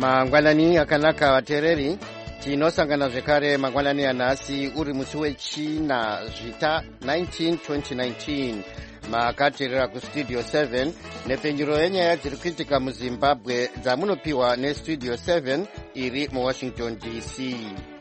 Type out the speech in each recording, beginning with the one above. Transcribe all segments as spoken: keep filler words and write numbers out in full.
mangwanani akanaka vateereri, tinosangana zvekare mangwanani anhasi uri musi wechina zvita nineteen twenty nineteen. Makateerera kustudio seven nepfenyuro yenyaya dziri kuitika muzimbabwe dzamunopiwa nestudio seven iri muwashington D C.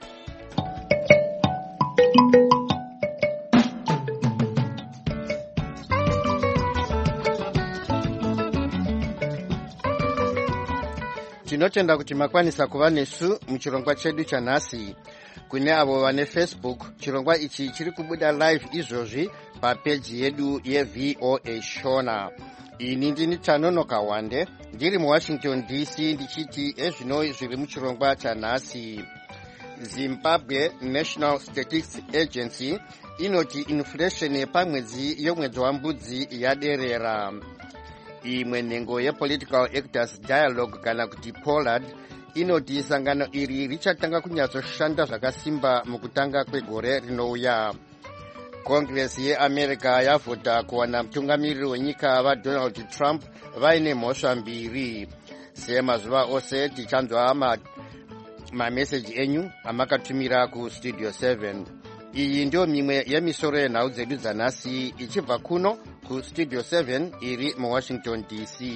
Tinotenda kuti makwanisa kuva nesu muchirongwa chedu chanhasi. Kune avo vane Facebook, chirongwa ichi chiri kubuda live izvozvi papeji yedu yeV O A Shona. Ini ndini Tanonoka Wande, ndiri muWashington D C ndichiti ezvino zviri muchirongwa chanhasi. Zimbabwe National Statistics Agency inoti inflation yepamwedzi yomwedzi wambudzi yaderera. Imwe nhengo yePolitical Actors Dialogue kana kuti Pollard inoti sangano iri richatanga kunyatsoshanda zvakasimba mukutanga kwegore rinouya. Congress yeAmerica yavhota kuwana mutungamiriri wenyika vaDonald Trump vaine mhosva mbiri. Semazuva ose tichanzwa mameseji enyu amakatumira kustudio seven. Iyi ndio mimwe yemisoro yenhau dzedu dzanhasi ichibva kuno kustudio seven iri muWashington D C.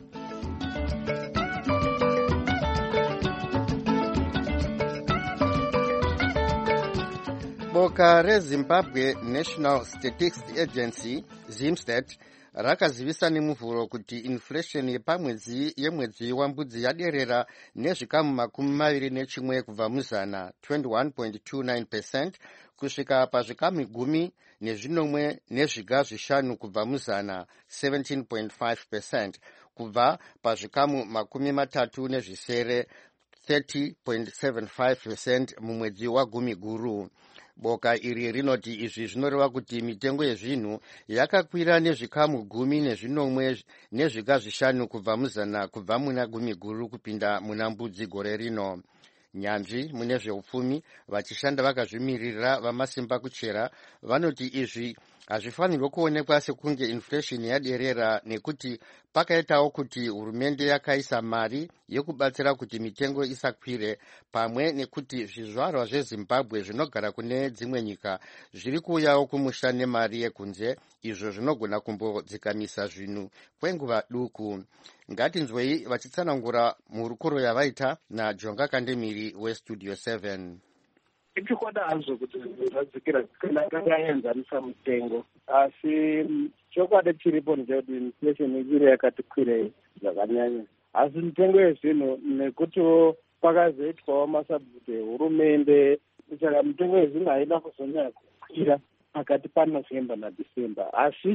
Boka reZimbabwe National Statistics Agency, ZimStat, rakazivisa nemuvhuro kuti inflation yepamwedzi yemwedzi wambudzi yaderera nezvikamu makumi maviri nechimwe kubva muzana twenty-one point two nine percent kusvika pazvikamu gumi nezvinomwe nezviga zvishanu kubva muzana seventeen point five percent kubva pazvikamu makumi matatu nezvisere thirty point seven five percent mumwedzi wagumi guru. Boka iri rinoti izvi zvinoreva kuti mitengo yezvinhu yakakwira nezvikamu gumi nezvinomwe nezviga zvishanu kubva muzana kubva muna gumi guru kupinda muna mbudzi gore rino. Nyanzvi mune zveupfumi vachishanda vakazvimirira vamasimba kuchera vanoti izvi hazvifanirwa kuonekwa sekunge inflation yaderera nekuti pakaitawo kuti hurumende yakaisa mari yekubatsira kuti mitengo isakwire, pamwe nekuti zvizvarwa zveZimbabwe zvinogara kune dzimwe nyika zviri kuuyawo kumusha nemari yekunze, izvo zvinogona kumbodzikamisa zvinhu kwenguva duku. Ngatinzwei vachitsanangura mhurukuro yavaita naJonga Kandemiri westudio seven. Ichikwada hazvo kuti zvadzikira kana kangaenzanisa mutengo, asi chokwadi chiripo ndechekuti inflation iri yakati kwirei zvakanyanya. Asi mitengo yezvinhu nekutiwo pakazoitwawo masabhuti ehurumende, saka mitengo yezvinhu haina kuzonyanya kukwira pakati paNovemba naDisemba. Asi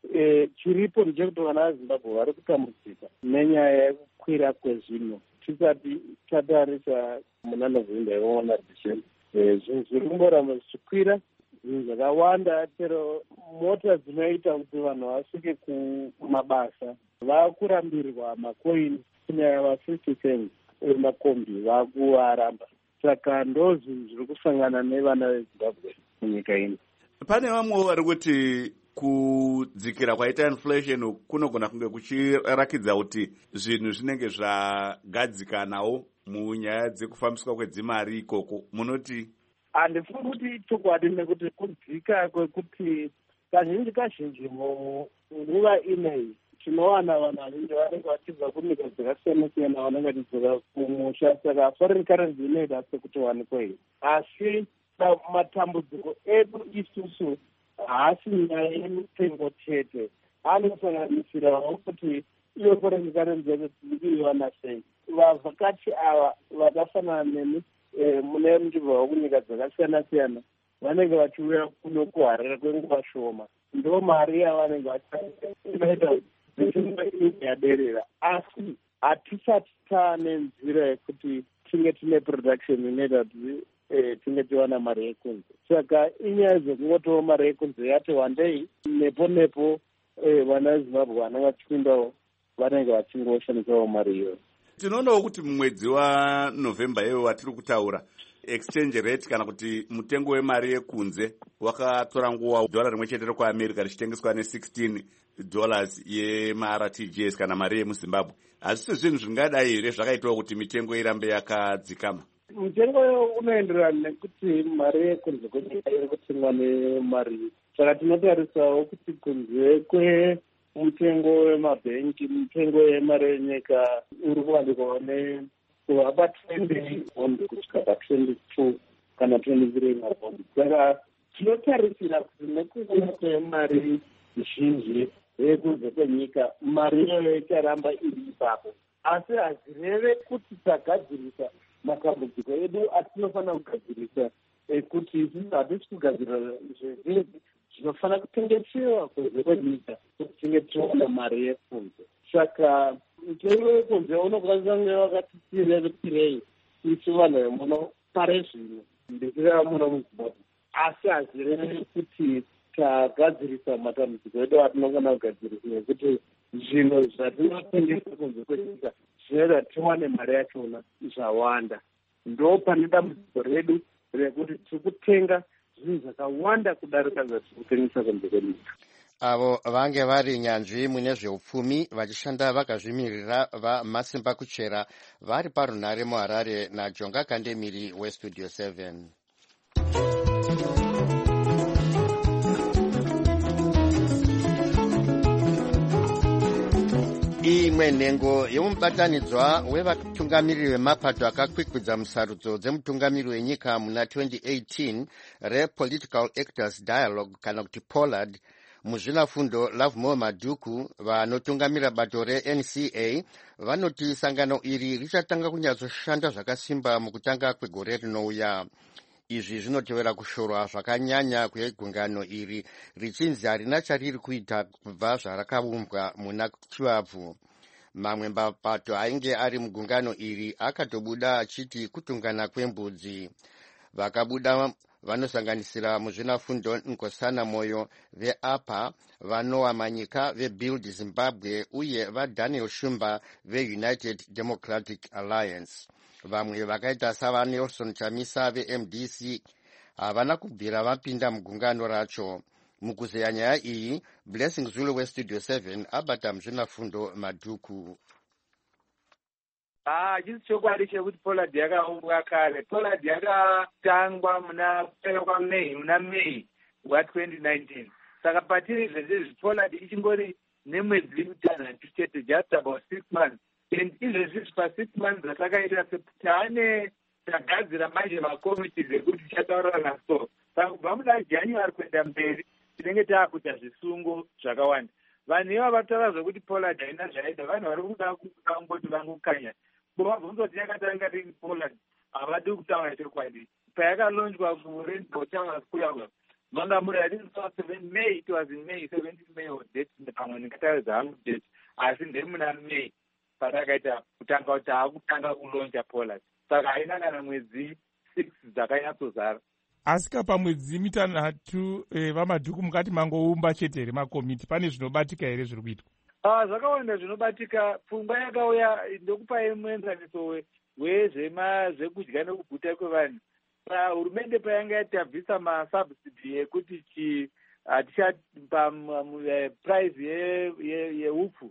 e, chiripo ndechekuti vana vaZimbabwe vari kutambudzika nenyaya yekukwira kwezvinhu. Tisati tatarisa muna Novemba ivowo naDisemba, zvinhu zviri kumboramba zvichikwira, zvinhu zvakawanda, chero mota dzinoita kuti vanhu vasvike kumabasa vakurambirwa makoini kunyanya va-fifty cents emakombi vakuvaramba. Saka ndo zvinhu zviri kusangana nevana veZimbabwe munyika ino. Pane vamwewo vari kuti kudzikira kwaita inflation kunogona kunge kuchirakidza kuti zvinhu zvinenge zvagadzikanawo munyaya dzekufambiswa kwedzimari ikoko. Munoti? Handifungi kuti chokwadi nekuti kudzika kwekuti kazhinji kazhinji munguva ineyi tinowana vanhu vaningi vanenge vachibva kunyika dzakasiyana siyana vanenge vachidzoka kumusha, saka foreign currency inoita sekuti wanikwe. Asi matambudziko edu isusu haasi nyaya yemitengo chete, anosanganisirawo kuti iyo foreign currency yedu tiriiwana sei. Vavhakachi ava vakafanana nemi mune mundibva wekunyika dzakasiyana siyana vanenge vachiuya kuno kuharira kwenguva shoma, ndo mari yavanenge vachiita yaderera. Asi hatisati taane nzira yekuti tinge tine production inoita kuti tinge tiwana mari yekunze. Saka inyaya dzekungotiwo mari yekunze yati wandei, nepo nepo vana veZimbabwe vanenge vachipindawo vanenge vachingoshandisawo mari iyoyo. Tinoonawo kuti mumwedzi waNovemba iwo watiri kutaura exchange rate kana kuti mutengo wemari yekunze wakatora nguva dhora rimwe chete rekuamerica richitengeswa ne-sixteen dollars yema-R T G S kana mari yemuzimbabwe. Hazvisi zvinhu zvingadai here zvakaitawo kuti mitengo irambe yakadzikama? Mutengo unoenderana nekuti mari yekunze kwenyika iri kutengwa nemari. Saka tinotarisawo kuti kunze kwemutengo wemabhengi, mutengo wemari yenyika uri kuwanikwawo kuva pa-twenty kusvika pa-twenty-two kana twenty-three mapondi. Saka tinotarisira kuti nekuona kwemari zhinji yekunze kwenyika, mari iyoyo icharamba iri ipapo. Asi hazvireve kuti tagadzirisa matambudziko edu atinofanira kugadzirisa ekuti isusu hatisi kugadzirira zvezvinji zvinofanira kutengesewa kunze kwenyika kuti tinge tichiona mari yekunze. Saka mutengo wekunze unokwanisa kunge wakati tirei isu vanhu vemuno pare zvino ndikireva muno muzimbabwe, asi hazvireve kuti tagadzirisa matambudziko edu atinofanira kugadzirisa nekuti zvinhu zvatinotengesa kunze kwenyika zvinoita tiwane mari yachona zvawanda. Ndo pane dambudziko redu rekuti tiri kutenga zvinhu zvakawanda kudarika zvatiri kutengesa kunze kwenyika. Avo vange vari nyanzvi mune zveupfumi vachishanda vakazvimirira vaMasimba Kuchera vari parunhare muHarare naJonga Kandemiri weStudio seven. Imwe nhengo yemubatanidzwa wevatungamiriri vemapato akakwikwidza musarudzo dzemutungamiriri wenyika muna twenty eighteen rePolitical Actors Dialogue kana kuti POLAD muzvinafundo Lovemore Madhuku vanotungamira bato reN C A vanoti sangano iri richatanga kunyatsoshanda zvakasimba mukutanga kwegore rinouya. Izvi zvinotevera kushorwa zvakanyanya kwegungano iri richinzi harina chariri kuita kubva zvarakaumbwa muna chivabvu. Mamwe mapato ainge ari mugungano iri akatobuda achiti kutungana kwembudzi. Vakabuda vanosanganisira muzvinafundo Nkosana Moyo veAPA, vanowa Manyika veBuild Zimbabwe uye vaDaniel Shumba veUnited Democratic Alliance. Vamwe vakaita savaNelson Chamisa veM D C havana kubvira vapinda mugungano racho. Mukuzeya nyaya iyi, Blessing Zulu weStudio seven abata muzvinafundo Madhuku. Ah, chisi chokwadi chekuti POLAD yakaumbwa kare. POLAD yakatangwa muna kupera kwaMei, muna Mei wa twenty nineteen. Saka patiri zvese POLAD ichingori nemwedzi mitanhatu chete, just about six months. And izvezvi pa six months zvatakaita taane tagadzira manje makomitis ekuti tichataurana so. Saka kubva muna January kuenda mberi tinenge taakuita zvisungo zvakawanda. Vanhu iva vataura zvokuti POLAD haina zvaida, vanhu vari kuda kungoti vangokanya. Bovabvunzoti yakatanga rini POLAD havadi kutaura chokwadi. Payakalonjwa kuRainbow Towers kuya manga muri I think seven May, it was in May, seventeenth May or date pamwe ndingataridza hangu date, asi ndemuna May patakaita kutanga kuti haakutanga kulonja POLAD. Saka haina kana mwedzi six dzakanyatsozara. Asika pamwedzi mitanhatu eh, vaMadhuku mukati mangoumba chete here makomiti, pane zvinobatika here zviri kuitwa? Ah, zvakawanda zvinobatika. Pfungwa yakauya ndokupai muenzaniso wezvema zvekudya nekuguta kwevanhu. Hurumende payanga yatabvisa masubsidy ekuti chi hatichapa price yeupfu,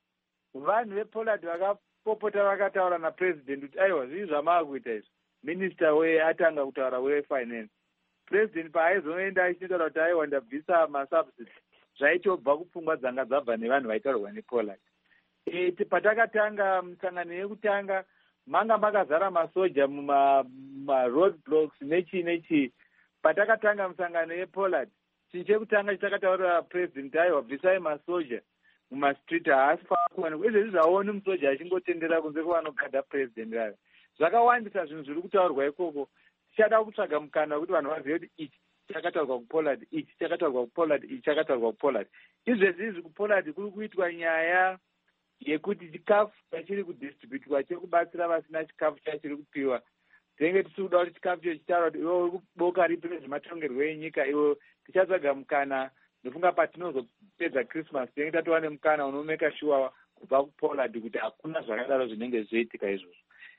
vanhu vePOLAD vakapopota vakataura napresident kuti aiwa zvii zvamava kuita izvi. Minister weatanga kutaura wefinance, president paaizoenda achitaura kuti aiwa ndabvisa masubsidy, zvaitobva kupfungwa dzanga dzabva nevanhu vaitaurwa nePOLAD. E, patakatanga musangano yekutanga manga makazara masoja mumaroad blocks nechi nechi. Patakatanga musangano yePOLAD, chinhu chekutanga chitakataurira president aiwa bvisai masoja mumastreet, haasi pakuwanikwa. Izvezvi zvaoni musoja achingotendera kunze kwevanogada president rave. Zvakawandisa zvinhu zviri kutaurwa ikoko. Tichada kutsvaga mukana wekuti vanhu vazive kuti ichi chakataurwa kuPOLAD, ichi chakataurwa kuPOLAD, ichi chakataurwa kuPOLAD. Izvezvi izvi kuPOLAD kuri kuitwa nyaya yekuti chikafu chachiri kudistributwa chekubatsira vasina chikafu chachiri kupiwa. Tinenge tisi kuda kuti chikafu icho chitaura kuti iwe uri kuboka ripi rezvematongerwo enyika, iwe tichatsvaga mukana. Ndofunga patinozopedza Christmas tinenge tatova nemukana unomeka sure kubva kuPOLAD kuti hakuna zvakadaro zvinenge zvoitika izvozvo.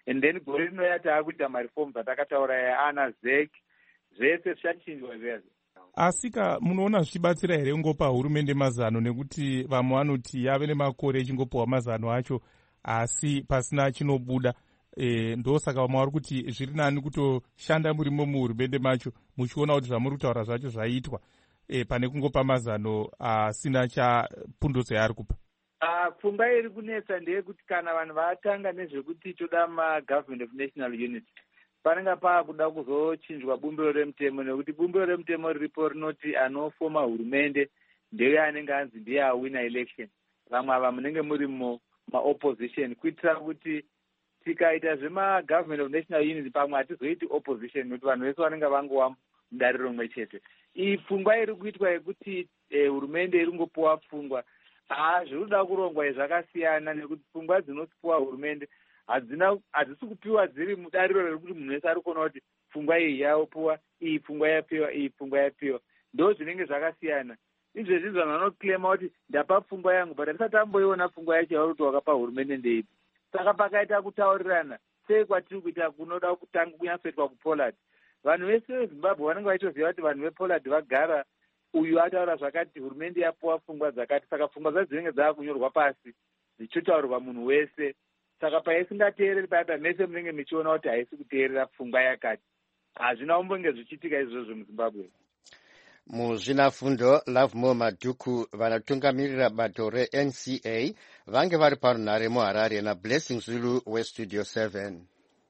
and then gore rinouya taakuita marifoms atakataura ana zek zvese zvichatochinjwa izvezvo. Asika munoona zvichibatsira here kungopa hurumende mazano, nekuti vamwe vanoti yave nemakore ichingopiwa mazano acho asi pasina chinobuda. E, ndosaka vamwe vari kuti zviri nani kutoshanda murimo muhurumende macho muchiona kuti zvamuri kutaura zvacho zvaitwa e, pane kungopa mazano asina chapundutso yaari kupa. Pfungwa iri kunetsa ndeyekuti kana vanhu vatanga nezvekuti toda magovernment of national unity, panenge paakuda kuzochinjwa bumbiro remutemo, nekuti bumbiro remutemo riripo rinoti anofoma hurumende ndeye anenge anzi ndiye awina election, vamwe ava munenge muri maopposition, kuitira kuti tikaita zvemagovernment of national unity pamwe hatizoiti opposition, nekuti vanhu vese vanenge vangowa mudariro rimwe chete. Iyi pfungwa iri kuitwa yekuti hurumende iri kungopiwa pfungwa, haa zviri kuda kurongwa zvakasiyana, nekuti pfungwa dzinopiwa hurumende hadzina hadzisi kupiwa dziri mudariro rekuti munhu wese ari kuona kuti pfungwa iyi yapiwa, iyi pfungwa yapiwa, iyi pfungwa yapiwa, ndo zvinenge zvakasiyana. Izvezvi vanhu vanoclaima kuti ndapa pfungwa yangu, but hatisati tamboiona pfungwa yacho yauri kuti wakapa hurumende ndeipi. Saka pakaita kutaurirana sei kwatiri kuita kunoda kutanga kunyatsoitwa kuPollard. Vanhu vese veZimbabwe vanenge vachitoziva kuti vanhu vePollard vagara, uyu ataura zvakati, hurumende yapiwa pfungwa dzakati, saka pfungwa dzacho dzinenge dzakunyorwa pasi dzichitaurirwa munhu wese. Saka paisingateereri payapa mese munenge muchiona kuti haisi kuteerera pfungwa yakati. Hazvina kumbonge zvichiitika izvozvo muZimbabwe. Muzvinafundo Lovemore Madhuku vanotungamirira bato reN C A vange vari parunhare muHarare naBlessing Zulu weStudio seven.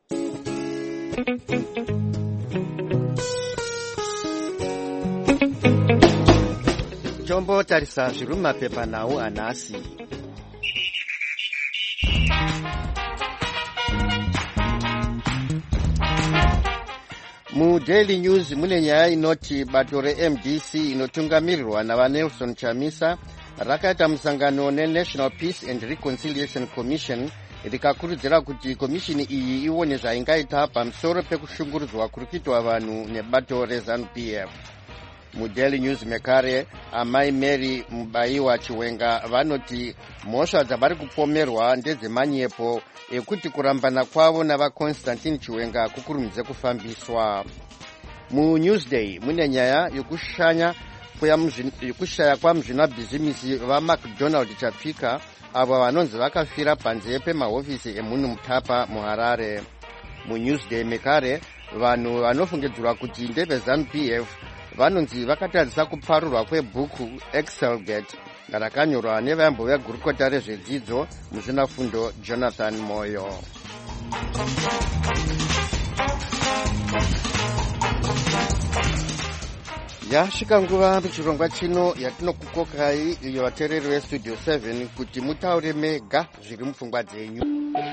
Tombotarisa zviri mumapepanhau anhasi. MuDaily News mune nyaya inoti bato reM D C inotungamirirwa navaNelson Chamisa rakaita musangano neNational Peace and Reconciliation Commission rikakurudzira kuti komishini iyi ione zvaingaita pamusoro pekushungurudzwa kuri kuitwa vanhu nebato reZANU P F. MuDaily News mekare amai Mary Mubayiwa Chiwenga vanoti mhosva dzavari kupomerwa ndedzemanyepo ekuti kurambana kwavo navaConstantine Chiwenga kukurumidze kufambiswa. MuNewsday mune nyaya yekushanya yekushaya kwamuzvinabhizimisi vaMcDonald Chapika avo vanonzi vakafira panze pemahofisi emunhu Mutapa muHarare. MuNewsday mekare vanhu vanofungidzirwa kuti ndeveZANU P F vanonzi vakatarisa kuparurwa kwebhuku Excelgate rakanyorwa nevayambo vegurukota rezvedzidzo muzvinafundo Jonathan Moyo. Yasvika nguva muchirongwa chino yatinokukokai iyo vateereri veStudio seven kuti mutaure mega zviri mupfungwa dzenyu.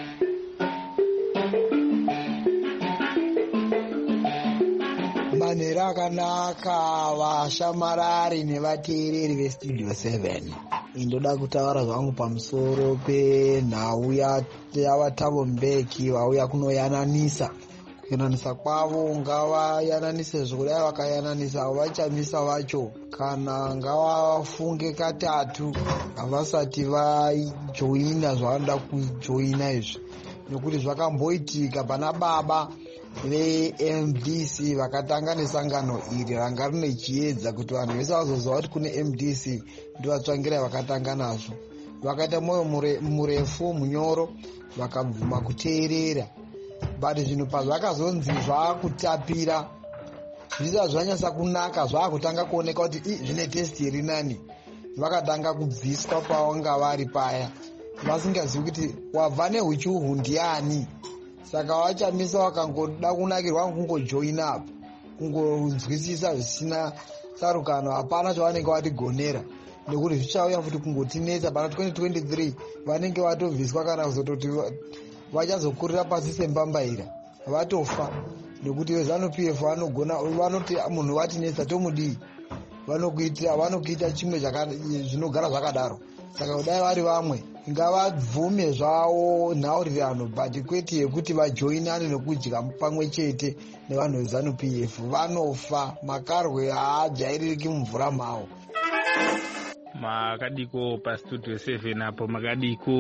Manhero akanaka vashamarari nevateereri veStudio seven. Indoda kutaura zvangu pamusoro penhau yavaThabo Mbeki vauya kunoyananisa. Kuyananisa kwavo ngavayananise zvikudai, vakayananisa vaChamisa vacho kana ngavafunge katatu havasati vajoina zvavanoda kujoina izvi, nekuti zvakamboitika pana baba veM D C vakatanga nesangano iri ranga rine chiedza kuti vanhu vese vazoziva kuti kune M D C ndivatsvangirai vakatanga nazvo. Vakaita moyo murefu munyoro vakabvuma kuteerera, but zvinhu pazvakazonzi zvakutapira zvisati zvanyasa kunaka, zvakutanga kuoneka kuti zvine testi iri nani, vakatanga kubviswa pavanga vari paya vasingazivi kuti wabva nehuchuhu ndiani. Saka vaChamisa vakangoda kunakirwa kungojoina apo, kungonzwisisa zvisina tsarukano, hapana chavanenge vatigonera, nekuti zvichauya futi kungotinetsa pana twenty twenty-three vanenge vatovhiswa kana kuzototi vachazokurira pasi sembambaira vatofa, nekuti veZANU P F vanogona vanoti munhu vatinetsa tomudii, vanokuitira vanokuita chimwe zvinogara zvakadaro. Saka kudai vari vamwe ngavabvume zvavo nhaurirano, but kwete yekuti vajoinane nekudya pamwe chete nevanhu veZANU P F. Vanofa, makarwe haajairiki mumvura mavo. Makadiko paStudio seven apo makadiko.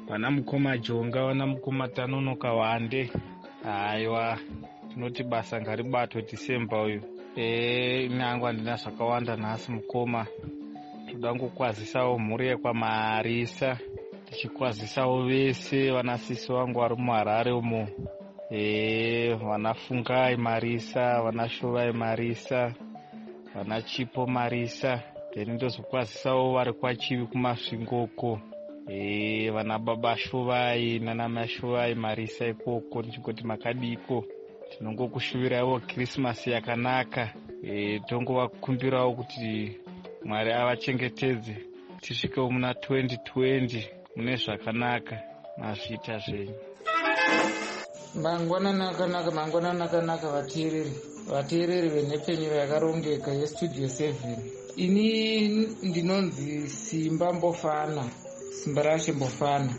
vana mukoma Jonga, vana mukoma Tanonoka Wande. Aiwa, tinoti basa ngaribatwe December uyu. Eh, nyangu andina zvakawanda nhasi mukoma. Toda ngokwazisawo mhuri yekwaMarisa, tichikwazisawo vese vanasisi vangu vari muHarare umo. Eh, vanafungai Marisa, vanashovai Marisa, vanachipo Marisa. Then ndozokwazisawo vari kwachivi kumasvingoko. Eh, vana baba Shovai nanamai Shovai Marisa ikoko, ndichingoti makadiko. Tinongokushuvirawo Christmas yakanaka. Eh, tongovakumbirawo kuti Mwari avachengetedze tisvikewo muna twenty twenty mune zvakanaka mazvita zvenyu. Mangwanani akanaka, mangwanani akanaka vateereri, vateereri venhepfenyuro yakarongeka yestudio seven. Ini ndinonzi Simba Mbofana, Simba Rashe Mbofana.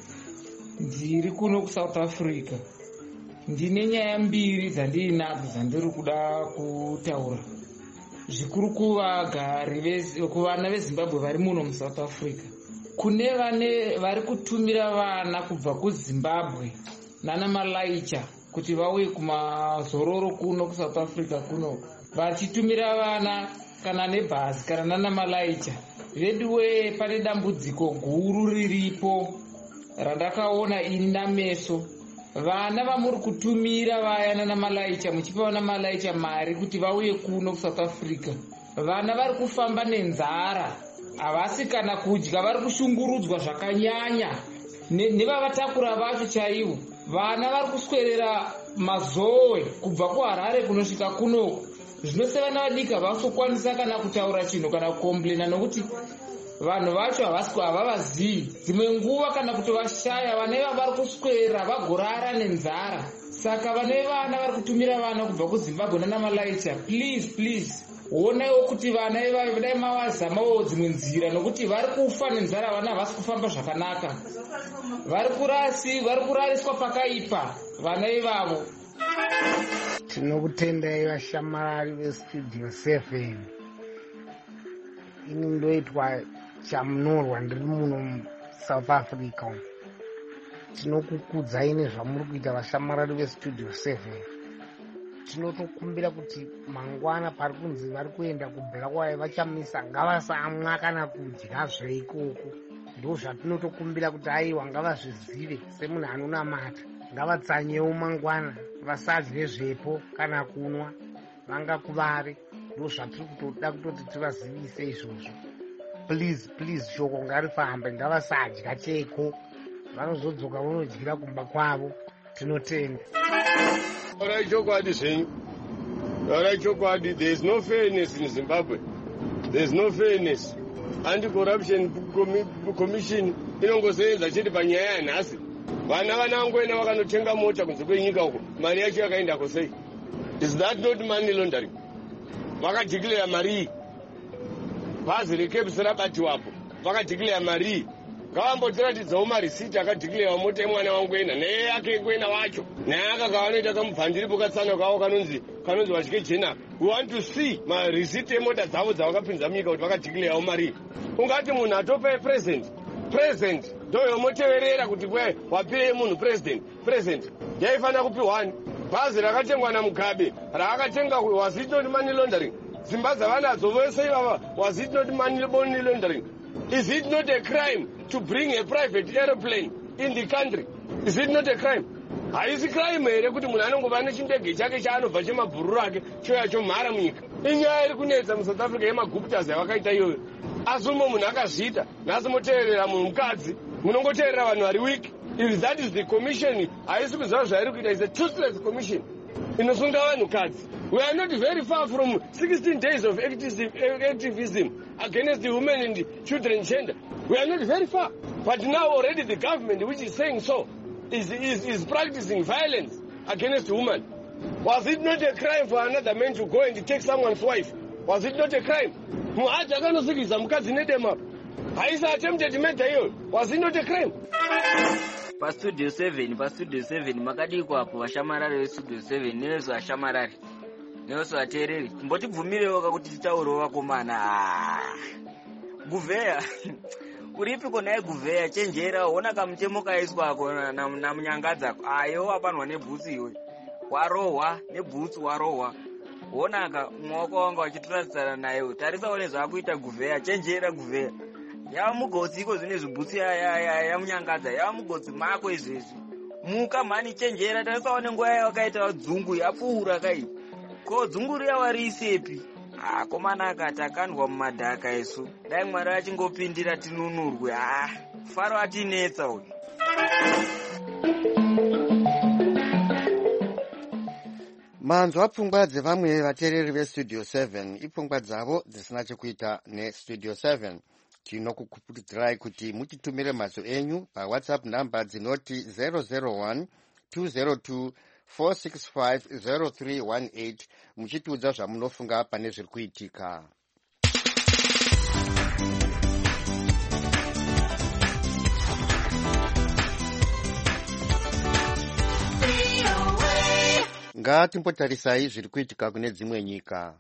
Ndiri kuno kuSouth Africa. Ndine nyaya mbiri dzandinadzo dzandiri kuda kutaura. Zvikuru kuvagari kuvana veZimbabwe vari muno muSouth Africa. Kune vane vari kutumira vana kubva kuZimbabwe nana Malaicha kuti vauye kumazororo kuno kuSouth Africa kuno. Vachitumira vana kana nebhazi kana nana Malaicha. Veduwe pane dambudziko guru riripo randakaona ini nameso. Vana vamuri kutumira vaya nana Malaicha muchipa vana Malaicha mari kuti vauye kuno kuSouth Africa. Vana vari kufamba nenzara, havasi kana kudya, vari kushungurudzwa zvakanyanya nevavatakura vacho chaivo. Vana vari kuswerera mazowe kubva kuHarare kunosvika kunoko. Zvinose vana vadiki havasokwanisa kana kutaura chinhu kana kukomblena nokuti vanhu vacho havavazivi. Dzimwe nguva kana kutovashaya vana ivava vari kuswera vagorara nenzara. Saka vana vana vari kutumira vana kubva kuZimbabwe nana Malaicha, please please onaiwo kuti vana ivava dai mavazamawo dzimwe nzira nokuti vari kufa nenzara. Vana havasi kufamba zvakanaka, vari kurasi vari kurariswa pakaipa vana ivavo. Tinokutendai vashamarari vestudio seven. Ini ndoitwa chamunorwa ndiri muno South Africa. Tinokukudzai nezvamuri kuita vashamarari vestudio seven. Tinotokumbira kuti mangwana pari kunzi vari kuenda kuBlackwater vachamisa ngavasamwa kana kudya zveikoko. Ndo zvatinotokumbira kuti aiwa ngavazvizive semunhu anonamata. Ngavatsanyewo mangwana vasadye zvepo kana kunwa vangakuvari. Ndo zvatiri kutoda kutoti tivazivise izvozvo. Please please shoko ngarifambe, ngavasadya cheko, vanozodzoka vonodyira kumba kwavo. Tinotenda. Alright, chokwadi zvenyu. Alright, chokwadi. There is no fairness in Zimbabwe. There is no fairness. Anti-corruption commission inongosevenza chete panyaya yanhasi. Vana vanangoenda vakanotenga mota kunze kwenyika uko. Mari yacho yakaenda kosei. Is that not money laundering? Vakadhikilera mari. Bhazi reCabs rabatiwapo. Vakadhikilera mari. Ngavambotiratidzawo marisiti akadhikilera mota yemwana wangu ena neye yake kwena wacho. Naye akakavanoita kamubhandiripo katsana kawo kanonzi kanonzi vadye jena. We want to see marisiti emota dzavo dzavakapinza munyika kuti vakadhikilerawo mari. Ungati munhu atope president. President ndoyomoteverera kuti kwe wapirei munhu president. President yaifanira kupiwani. Bhazi rakatengwa naMugabe raakatenga, was it not money laundering? Dzimba dzavanadzo vose ivava, was it not money laundering? Is it not a crime to bring a private aeroplane in the country? Is it not a crime? Haisi crime here kuti munhu anongova nechindege chake chaanobva chemabhururu ake choya chomhara munyika. Inyaya iri kunetsa muSouth Africa yemaguptas yavakaita iyoyo. Asi umwe munhu akazviita, nhasi moteerera munhu mukadzi, munongoteerera vanhu vari wiki. If that is the commission, haisi kuziva zvairi kuita, is a toothless commission inosunga vanhu kadzi. We are not very far from sixteen days of activism against the women and children gender. We are not very far. But now already the government, which is saying so, is, is, is practicing violence against women. Was it not a crime for another man to go and take someone's wife? Was it not a crime? Muhaji akanosikisa mukadzi nedema. Haisa attempted murder hiyo. Was it not a crime? PaStudio seven, PaStudio seven, makadiko apo vashamarari veStudio seven, nevezo vashamarari. Nevezo vateereri. Mbotibvumirewo kuti titaurewo vakomana. Guveya. uripiko naye guvheya chenjera ona kamutemo kaiswako namunyangadzako ayo wapanwa nebhutsi iwe warohwa nebhutsi warohwa wonaka muoko wanga wachitoradzana naye tarisaone zvaakuita guvheya chenjera guvheya yava mugotsi iko zvine zvibhutsi yamunyangadza yava mugotsi mako izvezvi muka mhani chenjera tarisaone nguva yawakaita dzungu yapfuura kai ko dzungu riya wariisepi ah komana akati akandwa mumadhaka isu dai mwari achingopindira tinunurwe ah faro atinetsa uyu. manzwa pfungwa dzevamwe vateereri vestudio seven ipfungwa dzavo dzisina chekuita nestudio seven. tinokukurudzirai kuti mutitumire mazwi enyu pawhatsapp namba dzinoti zero zero one two zero two four six five zero three one eight muchitiudza zvamunofunga pane zviri kuitika. ngatimbotarisai zviri kuitika kune dzimwe nyika.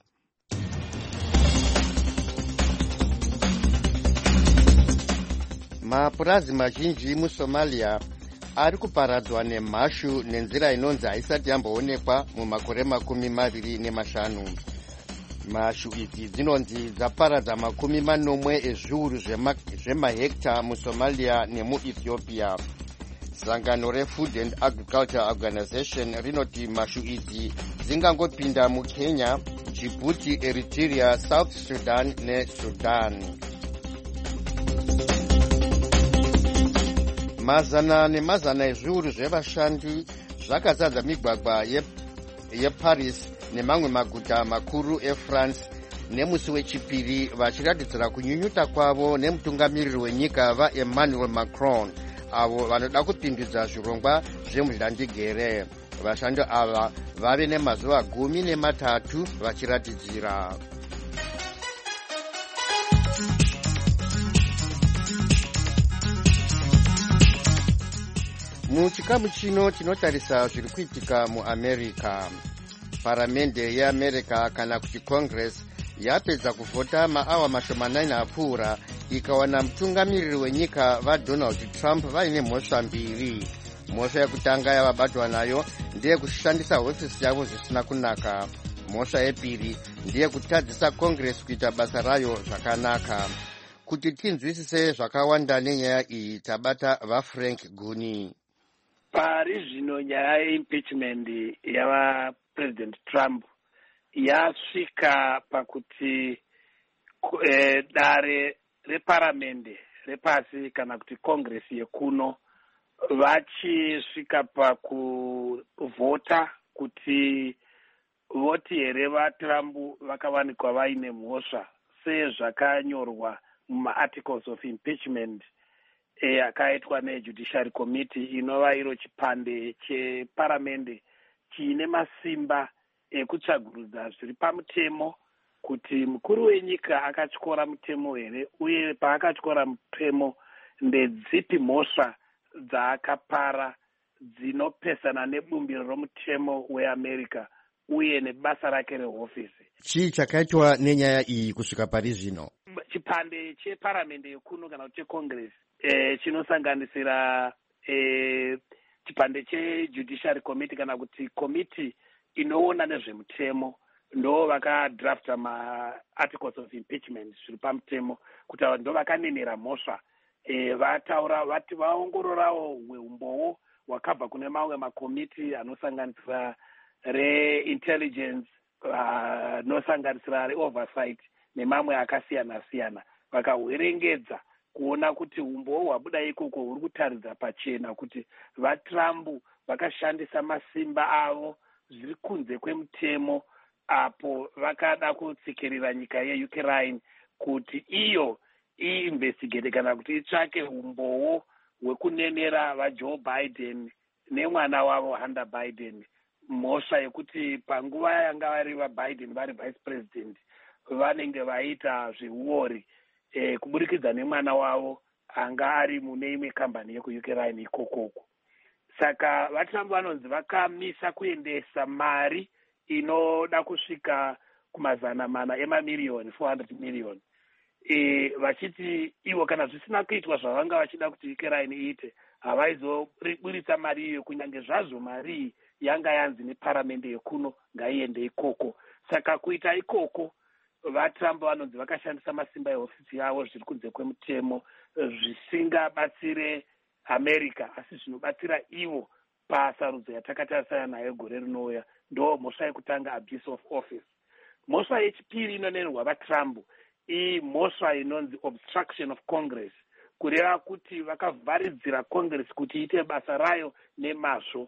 mapurazi mazhinji musomalia ari kuparadzwa nemhashu nenzira inonzi haisati yamboonekwa mumakore makumi maviri nemashanu. mhashu idzi dzinonzi dzaparadza makumi manomwe ezviuru zvemahekta musomalia nemuethiopia. sangano refood and agriculture organization rinoti mhashu idzi dzingangopinda mukenya, djibouti, eritrea, south sudan nesudan. mazana nemazana ezviuru zvevashandi zvakazadza migwagwa yeparis nemamwe maguta makuru efrance nemusi wechipiri vachiratidzira kunyunyuta kwavo nemutungamiriri wenyika vaemmanuel macron avo vanoda kupindudza zvirongwa zvemuzhandigere. vashandi ava vave nemazuva gumi nematatu vachiratidzira. muchikamu chino tinotarisa zviri kuitika muamerica. paramende yeamerica kana kuti congress yapedza kuvhota maawa mashomanani apfuura ikawana mutungamiriri wenyika vadonald trump vaine mhosva mbiri. mhosva yekutanga yavabatwa nayo ndeyekushandisa hofisi yavo zvisina kunaka. mhosva yepiri ndeyekutadzisa congress kuita basa rayo zvakanaka. kuti tinzwisise zvakawanda nenyaya iyi tabata vafrank guni. pari zvino nyaya yeimpeachment yavapresident Trump yasvika pakuti eh, dare reparamende repasi kana kuti congress yekuno vachisvika pakuvhota kuti voti here vaTrump vakawanikwa vaine mhosva sezvakanyorwa mumaarticles of impeachment akaitwa nejudiciary committee inova iro chipande cheparamende chiine masimba ekutsvagurudza zviri pamutemo kuti mukuru wenyika akatyora mutemo here uye paakatyora mutemo ndedzipi mhosva dzaakapara dzinopesana nebumbiro romutemo weamerica uye nebasa rake rehofisi. chii chakaitwa nenyaya iyi kusvika pari zvino? chipande cheparamende yekuno kana kuti checongress eh, chinosanganisira eh, chipande chejudiciary committee kana kuti committee inoona nezvemutemo ndo vakadrafta maarticles of impeachment zviri pamutemo kuti ava ndo vakanenera mhosva e, vataura vati vaongororawo umbowo hwakabva kune mamwe makomiti anosanganisira reintelligence anosanganisira uh, reoversight nemamwe akasiyana siyana vakahwerengedza kuona kuti umbowo hwabuda ikoko huri kutaridza pachena kuti vaTrump vakashandisa masimba avo zviri kunze kwemutemo apo vakada kutsikirira nyika yeUkraine kuti iyo iinvestigate kana kuti itsvake umbowo hwekunenera vaJoe Biden nemwana wavo Hunter Biden mhosva yekuti panguva yanga vari vaBiden vari vice president vanenge vaita zveuori e, kuburikidza nemwana wavo anga ari mune imwe kambani yekuUkraine ikokoko. Saka vaTrump vanonzi vakamisa kuendesa mari inoda kusvika kumazana mana emamiriyoni four hundred million e, vachiti ivo kana zvisina kuitwa zvavanga vachida kuti Ukraine iite havaizoburitsa mari iyo, kunyange zvazvo mari iyi yanga yanzi neparamende yekuno ngaiende ikoko. Saka kuita ikoko vaTrump vanonzi vakashandisa masimba ehofisi yavo zviri kunze kwemutemo, zvisingabatsire America asi zvinobatsira ivo pasarudzo yatakatarisana nayo gore rinouya. Ndo mhosva yekutanga, abuse of office. Mhosva yechipiri inonerwa vaTrump imhosva inonzi obstruction of Congress, kureva kuti vakavharidzira Congress kuti iite basa rayo nemazvo.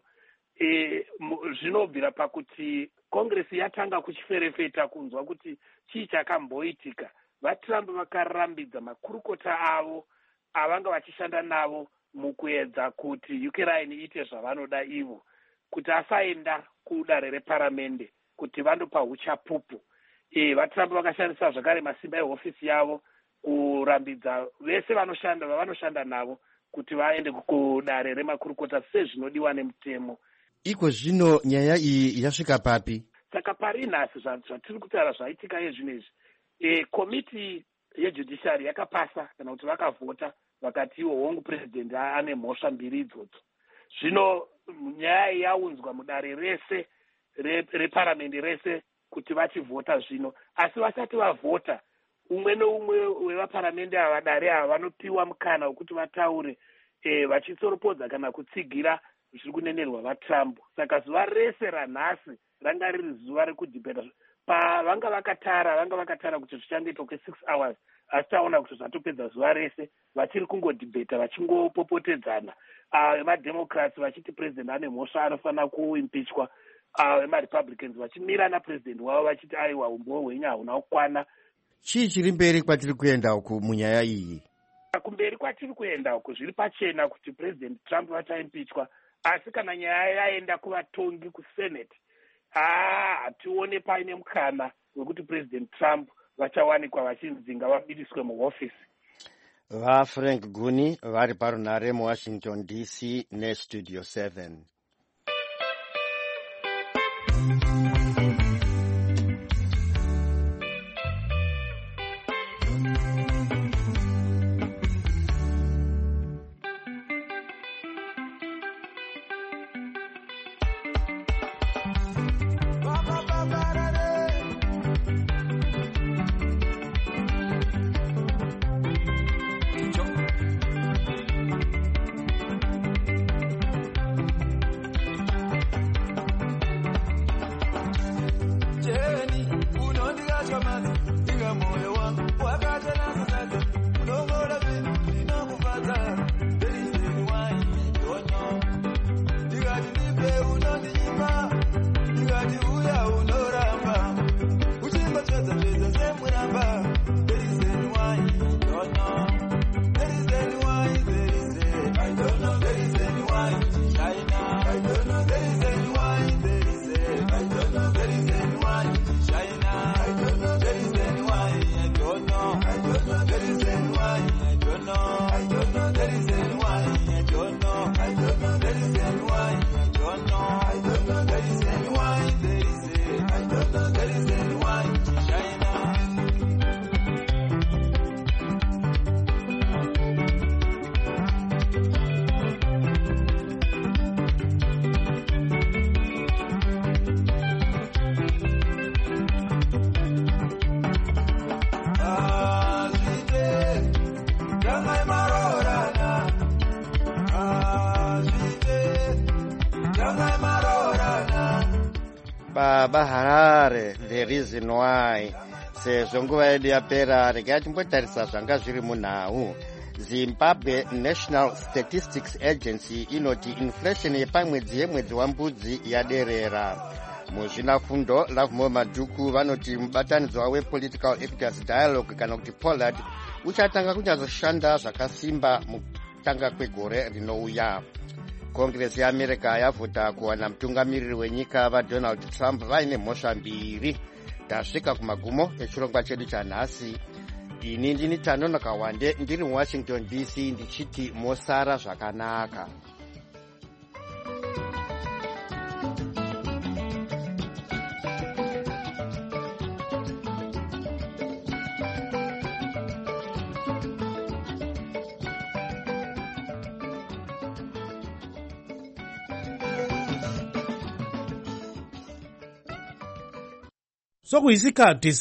E, zvinobvira pakuti Congress yatanga kuchiferefeta kunzwa kuti chii chakamboitika. VaTrump vakarambidza makurukota avo avanga vachishanda navo mukuedza kuti Ukraine iite zvavanoda ivo, kuti asaenda kudare reparamende kuti vandopa uchapupu. E, VaTrump vakashandisa zvakare masimba ehofisi yavo kurambidza vese vanoshanda vavanoshanda navo kuti vaende kudare remakurukota sezvinodiwa nemutemo. Iko zvino nyaya iyi yasvika papi? Saka pari nhasi zvatiri kutaura zvaitika yezvinezvi, e, komiti yejudiciary yakapasa kana kuti vakavhota vakati iwo hongu president ane mhosva mbiri idzodzo. Zvino nyaya yaunzwa mudare rese reparamende rese kuti vachivhota zvino, asi vasati vavhota umwe neumwe wevaparamende ava dare ava vanopiwa mukana wekuti vataure e, vachitsoropodza kana kutsigira zviri kunenerwa vaTrump. Saka zuva rese ranhasi ranga riri zuva rekudhibheta. Pavanga vakatara vanga vakatara kuti zvichangoitwa kwe six hours, asi taona kuti zvatopedza zuva rese vachiri kungodhibheta vachingopopotedzana. VemaDemocrats vachiti president ane mhosva anofanira kuimpichwa, vemaRepublicans vachimira napresident wavo vachiti aiwa umbowo hwenyu hauna kukwana. Chii chiri mberi kwatiri kuenda uku munyaya iyi? Kumberi kwatiri kuenda uku zviri pachena kuti president Trump vachaimpichwa, asi kana nyaya yaenda kuvatongi kusenate, haa hatione paine mukana wekuti president Trump vachawanikwa vachinzinga vabudiswe muhofisi. VaFrank Guni vari parunhare muWashington D C neStudio seven. Baba Harare, the reason why sezvo nguva yedu yapera, regai timbotarisa zvanga zviri munhau. Zimbabwe National Statistics Agency inoti inflation yepamwedzi yemwedzi wambudzi yaderera. Muzvinafundo Lovemore Madhuku vanoti mubatanidzwa wePolitical Equities Dialogue kana kuti Pollard uchatanga kunyazoshanda zvakasimba mutanga kwegore rinouya. Congress yeAmerica yavhota kuwana mutungamiriri wenyika vaDonald Trump vaine mhosva mbiri. Tasvika kumagumo echirongwa chedu chanhasi. Ini ndini Tanono Kawande ndiri muWashington D C ndichiti mosara zvakanaka. sokuyisikhathi